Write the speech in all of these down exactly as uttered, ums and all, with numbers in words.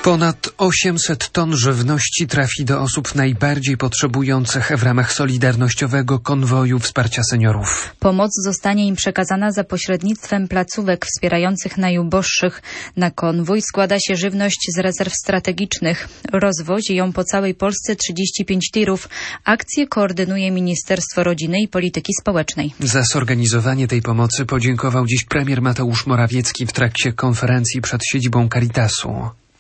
Ponad osiemset ton żywności trafi do osób najbardziej potrzebujących w ramach Solidarnościowego Konwoju Wsparcia Seniorów. Pomoc zostanie im przekazana za pośrednictwem placówek wspierających najuboższych. Na konwój składa się żywność z rezerw strategicznych. Rozwozi ją po całej Polsce trzydzieści pięć tirów. Akcję koordynuje Ministerstwo Rodziny i Polityki Społecznej. Za zorganizowanie tej pomocy podziękował dziś premier Mateusz Morawiecki w trakcie konferencji przed siedzibą Caritasu.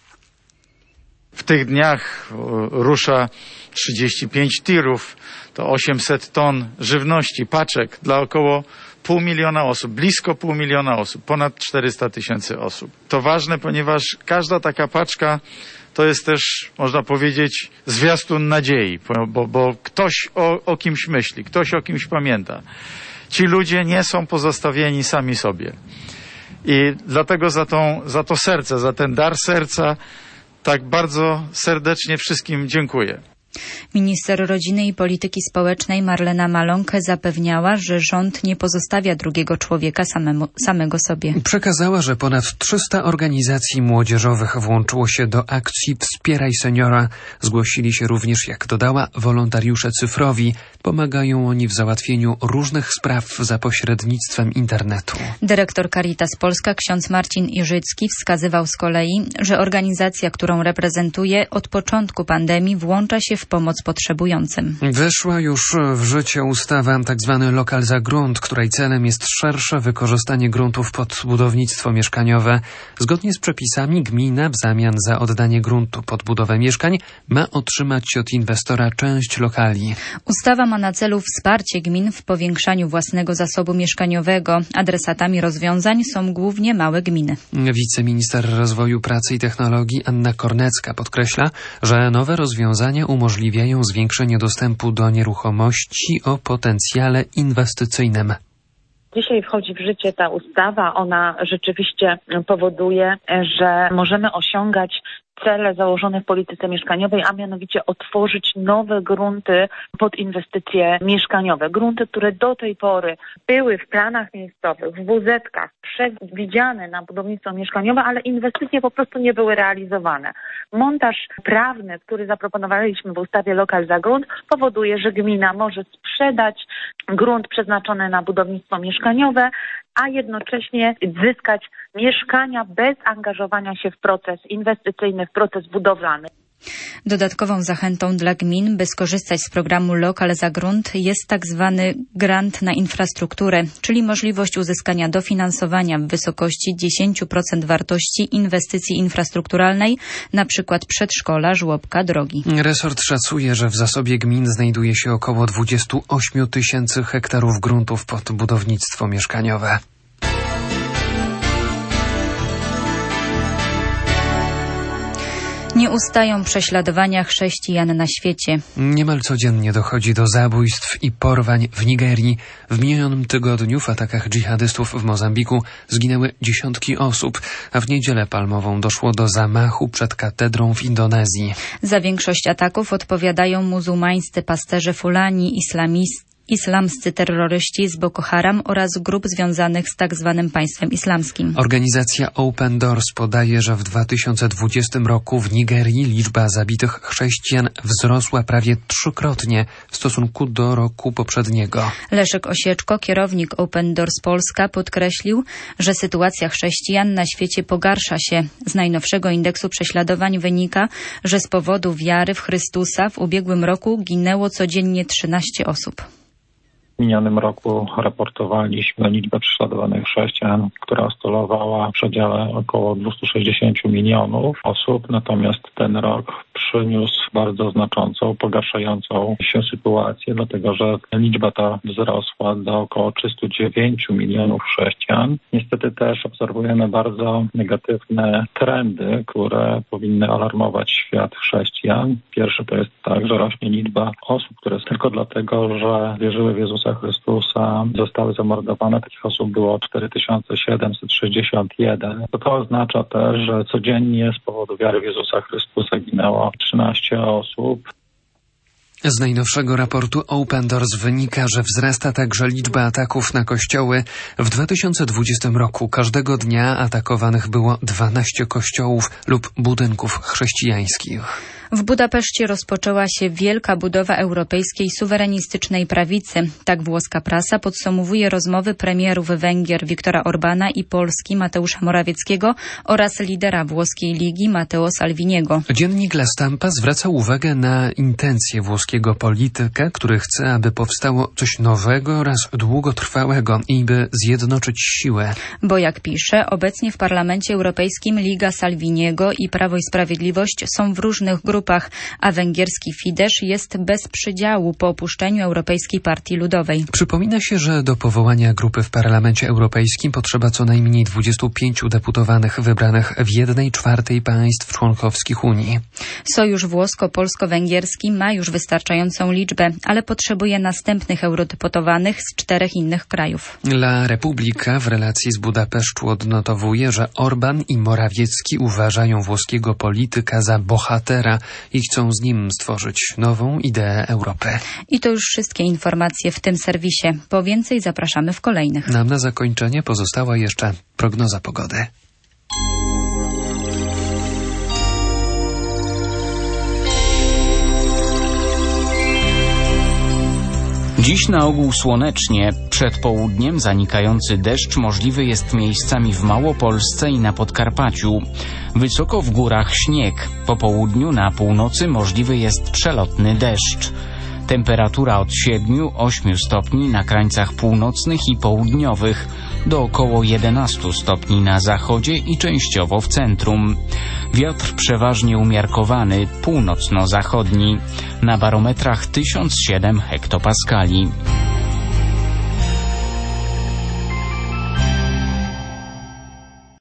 W tych dniach rusza trzydzieści pięć tirów, to osiemset ton żywności, paczek dla około pół miliona osób, blisko pół miliona osób, ponad czterysta tysięcy osób. To ważne, ponieważ każda taka paczka to jest też, można powiedzieć, zwiastun nadziei, bo, bo ktoś o, o kimś myśli, ktoś o kimś pamięta. Ci ludzie nie są pozostawieni sami sobie. I dlatego za, tą, za to serce, za ten dar serca tak bardzo serdecznie wszystkim dziękuję. Minister Rodziny i Polityki Społecznej Marlena Maląg zapewniała, że rząd nie pozostawia drugiego człowieka samemu, samego sobie. Przekazała, że ponad trzysta organizacji młodzieżowych włączyło się do akcji Wspieraj Seniora. Zgłosili się również, jak dodała, wolontariusze cyfrowi. Pomagają oni w załatwieniu różnych spraw za pośrednictwem internetu. Dyrektor Caritas Polska ksiądz Marcin Iżycki wskazywał z kolei, że organizacja, którą reprezentuje, od początku pandemii włącza się w pomoc potrzebującym. Weszła już w życie ustawa tzw. lokal za grunt, której celem jest szersze wykorzystanie gruntów pod budownictwo mieszkaniowe. Zgodnie z przepisami gmina w zamian za oddanie gruntu pod budowę mieszkań ma otrzymać od inwestora część lokali. Ustawa ma na celu wsparcie gmin w powiększaniu własnego zasobu mieszkaniowego. Adresatami rozwiązań są głównie małe gminy. Wiceminister Rozwoju Pracy i Technologii Anna Kornecka podkreśla, że nowe rozwiązania umożliwiają zwiększenie dostępu do nieruchomości o potencjale inwestycyjnym. Dzisiaj wchodzi w życie ta ustawa. Ona rzeczywiście powoduje, że możemy osiągać cele założone w polityce mieszkaniowej, a mianowicie otworzyć nowe grunty pod inwestycje mieszkaniowe. Grunty, które do tej pory były w planach miejscowych, w W Z-kach przewidziane na budownictwo mieszkaniowe, ale inwestycje po prostu nie były realizowane. Montaż prawny, który zaproponowaliśmy w ustawie Lokal za grunt, powoduje, że gmina może sprzedać grunt przeznaczony na budownictwo mieszkaniowe, a jednocześnie zyskać mieszkania bez angażowania się w proces inwestycyjny, w proces budowlany. Dodatkową zachętą dla gmin, by skorzystać z programu Lokal za grunt, jest tak zwany grant na infrastrukturę, czyli możliwość uzyskania dofinansowania w wysokości dziesięć procent wartości inwestycji infrastrukturalnej, na przykład przedszkola, żłobka, drogi. Resort szacuje, że w zasobie gmin znajduje się około dwadzieścia osiem tysięcy hektarów gruntów pod budownictwo mieszkaniowe. Nie ustają prześladowania chrześcijan na świecie. Niemal codziennie dochodzi do zabójstw i porwań w Nigerii. W minionym tygodniu w atakach dżihadystów w Mozambiku zginęły dziesiątki osób, a w Niedzielę Palmową doszło do zamachu przed katedrą w Indonezji. Za większość ataków odpowiadają muzułmańscy pasterze Fulani, islamistów. Islamscy terroryści z Boko Haram oraz grup związanych z tak zwanym państwem islamskim. Organizacja Open Doors podaje, że w dwa tysiące dwudziestym roku w Nigerii liczba zabitych chrześcijan wzrosła prawie trzykrotnie w stosunku do roku poprzedniego. Leszek Osieczko, kierownik Open Doors Polska, podkreślił, że sytuacja chrześcijan na świecie pogarsza się. Z najnowszego indeksu prześladowań wynika, że z powodu wiary w Chrystusa w ubiegłym roku ginęło codziennie trzynaście osób. W minionym roku raportowaliśmy liczbę prześladowanych chrześcijan, która oscylowała w przedziale około dwieście sześćdziesiąt milionów osób, natomiast ten rok przyniósł bardzo znaczącą, pogarszającą się sytuację, dlatego że liczba ta wzrosła do około trzysta dziewięć milionów chrześcijan. Niestety też obserwujemy bardzo negatywne trendy, które powinny alarmować świat chrześcijan. Pierwszy to jest tak, że rośnie liczba osób, które tylko dlatego, że wierzyły w Jezusa Chrystusa, zostały zamordowane. Takich osób było cztery tysiące siedemset sześćdziesiąt jeden. To, to oznacza też, że codziennie z powodu wiary w Jezusa Chrystusa ginęło trzynaście osób. Z najnowszego raportu Open Doors wynika, że wzrasta także liczba ataków na kościoły. W dwa tysiące dwudziestym roku każdego dnia atakowanych było dwanaście kościołów lub budynków chrześcijańskich. W Budapeszcie rozpoczęła się wielka budowa europejskiej suwerenistycznej prawicy. Tak włoska prasa podsumowuje rozmowy premierów Węgier Viktora Orbana i Polski Mateusza Morawieckiego oraz lidera włoskiej Ligi Matteo Salviniego. Dziennik La Stampa zwraca uwagę na intencje włoskiego polityka, który chce, aby powstało coś nowego oraz długotrwałego i by zjednoczyć siłę. Bo jak pisze, obecnie w Parlamencie Europejskim Liga Salviniego i Prawo i Sprawiedliwość są w różnych grupach, a węgierski Fidesz jest bez przydziału po opuszczeniu Europejskiej Partii Ludowej. Przypomina się, że do powołania grupy w Parlamencie Europejskim potrzeba co najmniej dwudziestu pięciu deputowanych wybranych w jednej czwartej państw członkowskich Unii. Sojusz włosko-polsko-węgierski ma już wystarczającą liczbę, ale potrzebuje następnych eurodeputowanych z czterech innych krajów. La Repubblica w relacji z Budapesztu odnotowuje, że Orban i Morawiecki uważają włoskiego polityka za bohatera i chcą z nim stworzyć nową ideę Europy. I to już wszystkie informacje w tym serwisie. Po więcej zapraszamy w kolejnych. Nam na zakończenie pozostała jeszcze prognoza pogody. Dziś na ogół słonecznie. Przed południem zanikający deszcz możliwy jest miejscami w Małopolsce i na Podkarpaciu. Wysoko w górach śnieg. Po południu na północy możliwy jest przelotny deszcz. Temperatura od siedmiu do ośmiu stopni na krańcach północnych i południowych, do około jedenastu stopni na zachodzie i częściowo w centrum. Wiatr przeważnie umiarkowany, północno-zachodni. Na barometrach tysiąc siedem hektopaskali.